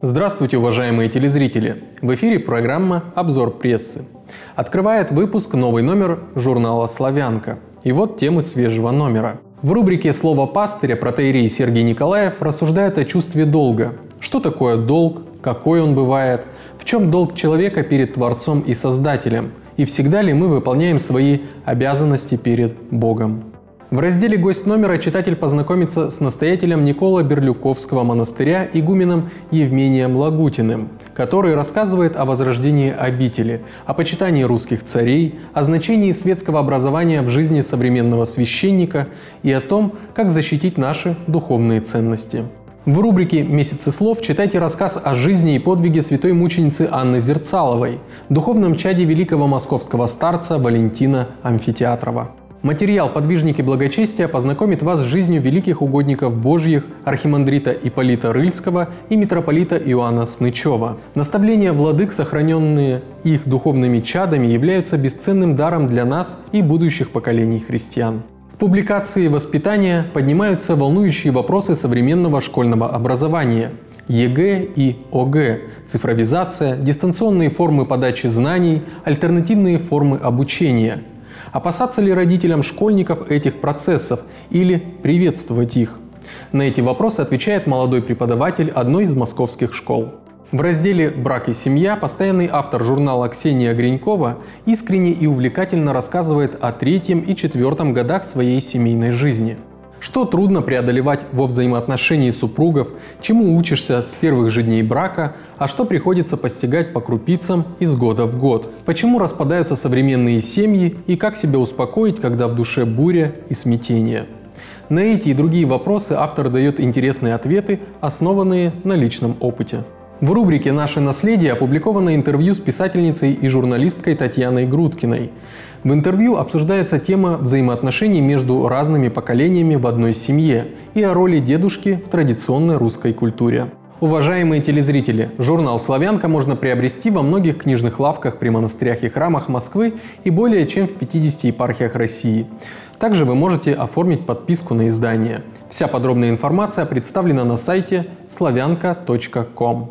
Здравствуйте, уважаемые телезрители! В эфире программа «Обзор прессы». Открывает выпуск новый номер журнала «Славянка». И вот темы свежего номера. В рубрике «Слово пастыря» протоиерей Сергий Николаев рассуждает о чувстве долга. Что такое долг, какой он бывает, в чем долг человека перед Творцом и Создателем, и всегда ли мы выполняем свои обязанности перед Богом. В разделе «Гость номера» читатель познакомится с настоятелем Николо-Берлюковского монастыря игуменом Евмением Лагутиным, который рассказывает о возрождении обители, о почитании русских царей, о значении светского образования в жизни современного священника и о том, как защитить наши духовные ценности. В рубрике «Месяцы слов» читайте рассказ о жизни и подвиге святой мученицы Анны Зерцаловой, духовном чаде великого московского старца Валентина Амфитеатрова. Материал «Подвижники благочестия» познакомит вас с жизнью великих угодников Божьих архимандрита Ипполита Рыльского и митрополита Иоанна Снычева. Наставления владык, сохраненные их духовными чадами, являются бесценным даром для нас и будущих поколений христиан. В публикации «Воспитание» поднимаются волнующие вопросы современного школьного образования. ЕГЭ и ОГЭ, цифровизация, дистанционные формы подачи знаний, альтернативные формы обучения. Опасаться ли родителям школьников этих процессов или приветствовать их? На эти вопросы отвечает молодой преподаватель одной из московских школ. В разделе «Брак и семья» постоянный автор журнала Ксения Гринькова искренне и увлекательно рассказывает о 3-м и 4-м годах своей семейной жизни. Что трудно преодолевать во взаимоотношении супругов, чему учишься с первых же дней брака, а что приходится постигать по крупицам из года в год. Почему распадаются современные семьи и как себя успокоить, когда в душе буря и смятение. На эти и другие вопросы автор дает интересные ответы, основанные на личном опыте. В рубрике «Наше наследие» опубликовано интервью с писательницей и журналисткой Татьяной Грудкиной. В интервью обсуждается тема взаимоотношений между разными поколениями в одной семье и о роли дедушки в традиционной русской культуре. Уважаемые телезрители, журнал «Славянка» можно приобрести во многих книжных лавках при монастырях и храмах Москвы и более чем в 50 епархиях России. Также вы можете оформить подписку на издание. Вся подробная информация представлена на сайте slavyanka.com.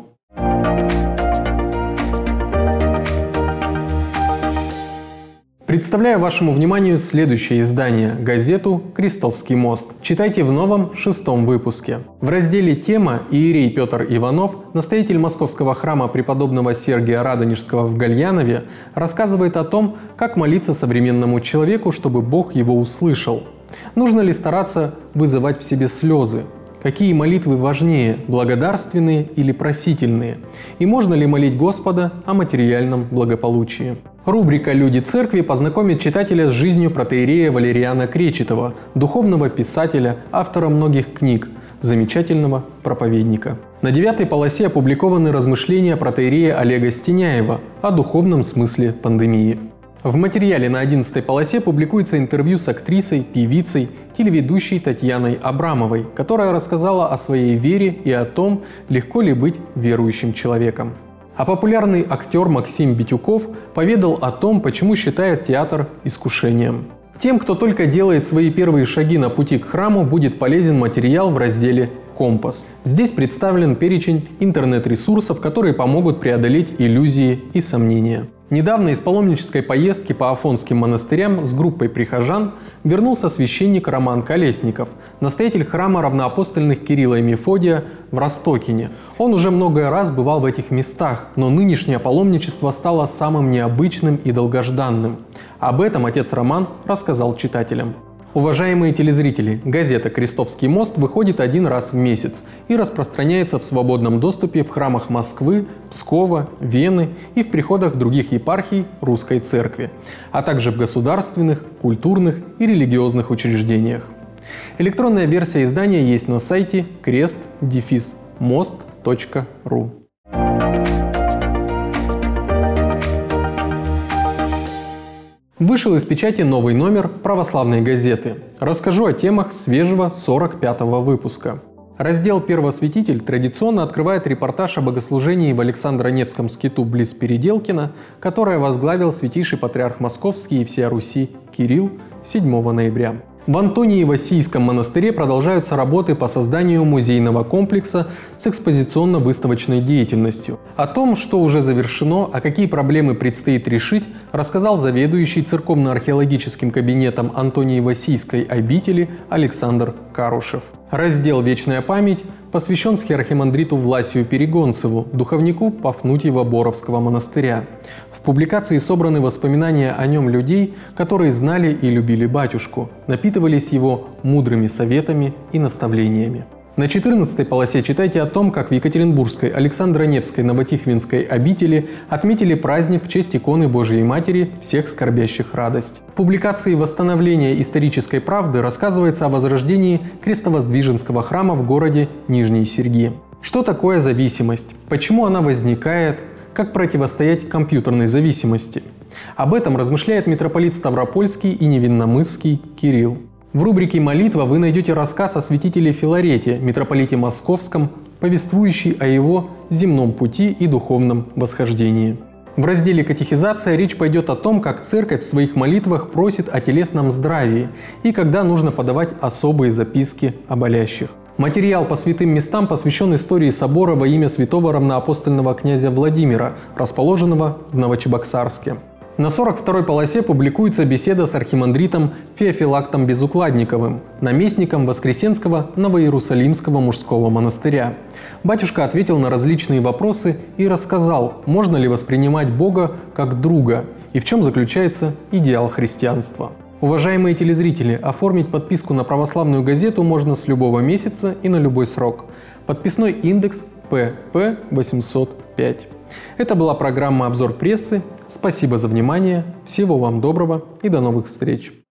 Представляю вашему вниманию следующее издание – газету «Крестовский мост». Читайте в новом 6-м выпуске. В разделе «Тема» иерей Петр Иванов, настоятель московского храма преподобного Сергия Радонежского в Гальянове, рассказывает о том, как молиться современному человеку, чтобы Бог его услышал. Нужно ли стараться вызывать в себе слезы? Какие молитвы важнее – благодарственные или просительные? И можно ли молить Господа о материальном благополучии? Рубрика «Люди церкви» познакомит читателя с жизнью протоиерея Валериана Кречетова, духовного писателя, автора многих книг, замечательного проповедника. На 9-й полосе опубликованы размышления протоиерея Олега Стеняева о духовном смысле пандемии. В материале на 11-й полосе публикуется интервью с актрисой, певицей, телеведущей Татьяной Абрамовой, которая рассказала о своей вере и о том, легко ли быть верующим человеком. А популярный актер Максим Битюков поведал о том, почему считает театр искушением. Тем, кто только делает свои первые шаги на пути к храму, будет полезен материал в разделе «Компас». Здесь представлен перечень интернет-ресурсов, которые помогут преодолеть иллюзии и сомнения. Недавно из паломнической поездки по Афонским монастырям с группой прихожан вернулся священник Роман Колесников, настоятель храма равноапостольных Кирилла и Мефодия в Ростокине. Он уже много раз бывал в этих местах, но нынешнее паломничество стало самым необычным и долгожданным. Об этом отец Роман рассказал читателям. Уважаемые телезрители, газета «Крестовский мост» выходит один раз в месяц и распространяется в свободном доступе в храмах Москвы, Пскова, Вены и в приходах других епархий Русской Церкви, а также в государственных, культурных и религиозных учреждениях. Электронная версия издания есть на сайте crest-most.ru. Вышел из печати новый номер православной газеты. Расскажу о темах свежего 45-го выпуска. Раздел «Первосвятитель» традиционно открывает репортаж о богослужении в Александро-Невском скиту близ Переделкина, которое возглавил святейший патриарх Московский и всея Руси Кирилл 7 ноября. В Антониево-Сийском монастыре продолжаются работы по созданию музейного комплекса с экспозиционно-выставочной деятельностью. О том, что уже завершено, а какие проблемы предстоит решить, рассказал заведующий церковно-археологическим кабинетом Антониево-Сийской обители Александр Карушев. Раздел «Вечная память» посвящен схиархимандриту Власию Перегонцеву, духовнику Пафнутьево-Боровского монастыря. В публикации собраны воспоминания о нем людей, которые знали и любили батюшку, напитывались его мудрыми советами и наставлениями. На 14-й полосе читайте о том, как в Екатеринбургской Александро-Невской Новотихвинской обители отметили праздник в честь иконы Божией Матери всех скорбящих радость. В публикации «Восстановление исторической правды» рассказывается о возрождении крестовоздвиженского храма в городе Нижние Серги. Что такое зависимость? Почему она возникает? Как противостоять компьютерной зависимости? Об этом размышляет митрополит Ставропольский и Невинномысский Кирилл. В рубрике «Молитва» вы найдете рассказ о святителе Филарете, митрополите Московском, повествующий о его земном пути и духовном восхождении. В разделе «Катехизация» речь пойдет о том, как церковь в своих молитвах просит о телесном здравии и когда нужно подавать особые записки о болящих. Материал по святым местам посвящен истории собора во имя святого равноапостольного князя Владимира, расположенного в Новочебоксарске. На 42-й полосе публикуется беседа с архимандритом Феофилактом Безукладниковым, наместником Воскресенского Новоиерусалимского мужского монастыря. Батюшка ответил на различные вопросы и рассказал, можно ли воспринимать Бога как друга и в чем заключается идеал христианства. Уважаемые телезрители, оформить подписку на православную газету можно с любого месяца и на любой срок. Подписной индекс ПП 805. Это была программа «Обзор прессы». Спасибо за внимание, всего вам доброго и до новых встреч!